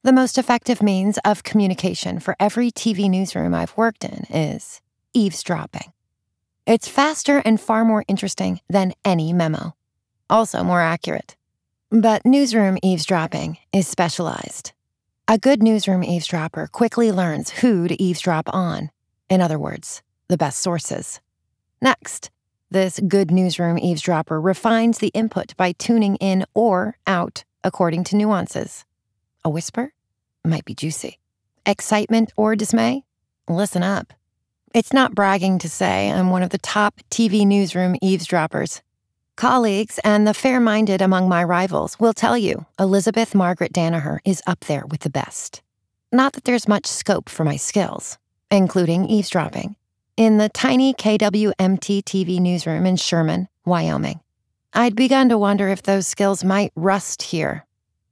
The most effective means of communication for every TV newsroom I've worked in is eavesdropping. It's faster and far more interesting than any memo. Also more accurate. But newsroom eavesdropping is specialized. A good newsroom eavesdropper quickly learns who to eavesdrop on. In other words, the best sources. Next, this good newsroom eavesdropper refines the input by tuning in or out according to nuances. A whisper? Might be juicy. Excitement or dismay? Listen up. It's not bragging to say I'm one of the top TV newsroom eavesdroppers. Colleagues and the fair-minded among my rivals will tell you Elizabeth Margaret Danaher is up there with the best. Not that there's much scope for my skills, including eavesdropping, in the tiny KWMT TV newsroom in Sherman, Wyoming. I'd begun to wonder if those skills might rust here.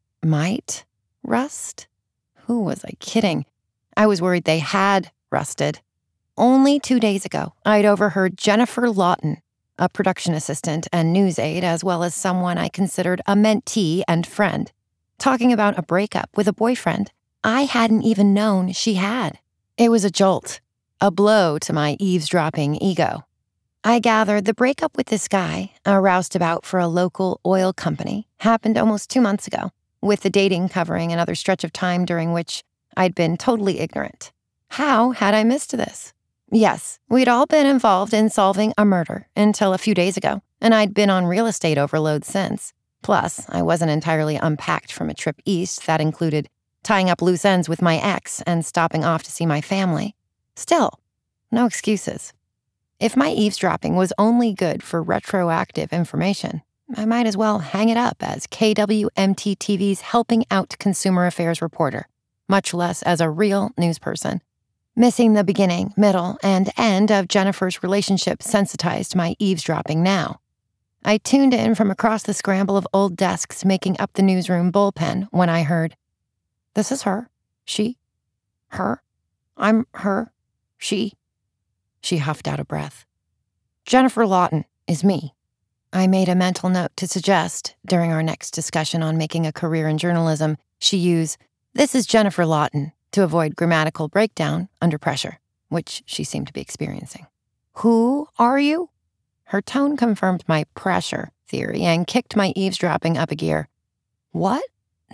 Might rust? Who was I kidding? I was worried they had rusted. Only 2 days ago, I'd overheard Jennifer Lawton, a production assistant and news aide, as well as someone I considered a mentee and friend, talking about a breakup with a boyfriend I hadn't even known she had. It was a jolt, a blow to my eavesdropping ego. I gathered the breakup with this guy, a roustabout for a local oil company, happened almost 2 months ago, with the dating covering another stretch of time during which I'd been totally ignorant. How had I missed this? Yes, we'd all been involved in solving a murder until a few days ago, and I'd been on real estate overload since. Plus, I wasn't entirely unpacked from a trip east that included tying up loose ends with my ex and stopping off to see my family. Still, no excuses. If my eavesdropping was only good for retroactive information, I might as well hang it up as KWMT TV's helping out consumer affairs reporter, much less as a real news person. Missing the beginning, middle, and end of Jennifer's relationship sensitized my eavesdropping now. I tuned in from across the scramble of old desks making up the newsroom bullpen when I heard, "This is her, she, her, I'm her, she." She huffed out a breath. "Jennifer Lawton is me." I made a mental note to suggest, during our next discussion on making a career in journalism, she use, "This is Jennifer Lawton," to avoid grammatical breakdown under pressure, which she seemed to be experiencing. "Who are you?" Her tone confirmed my pressure theory and kicked my eavesdropping up a gear. "What?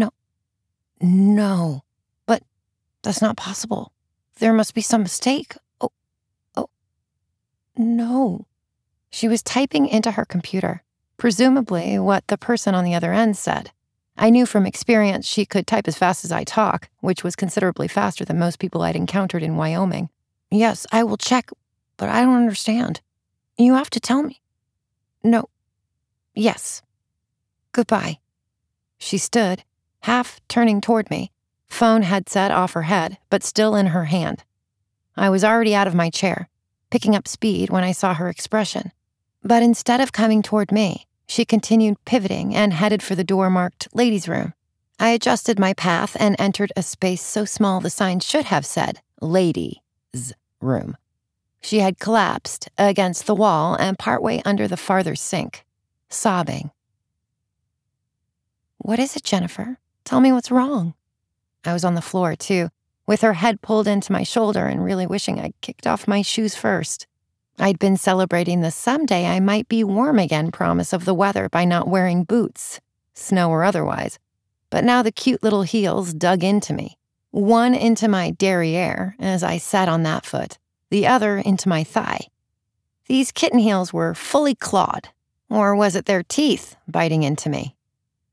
No, but that's not possible. There must be some mistake. Oh, no." She was typing into her computer, presumably what the person on the other end said. I knew from experience she could type as fast as I talk, which was considerably faster than most people I'd encountered in Wyoming. "Yes, I will check, but I don't understand. You have to tell me." "No. Yes. Goodbye." She stood, half turning toward me, phone headset off her head, but still in her hand. I was already out of my chair, picking up speed when I saw her expression. But instead of coming toward me, she continued pivoting and headed for the door marked ladies' room. I adjusted my path and entered a space so small the sign should have said ladies' room. She had collapsed against the wall and partway under the farther sink, sobbing. "What is it, Jennifer? Tell me what's wrong." I was on the floor, too, with her head pulled into my shoulder and really wishing I'd kicked off my shoes first. I'd been celebrating the someday I might be warm again promise of the weather by not wearing boots, snow or otherwise. But now the cute little heels dug into me, one into my derriere as I sat on that foot, the other into my thigh. These kitten heels were fully clawed, or was it their teeth biting into me?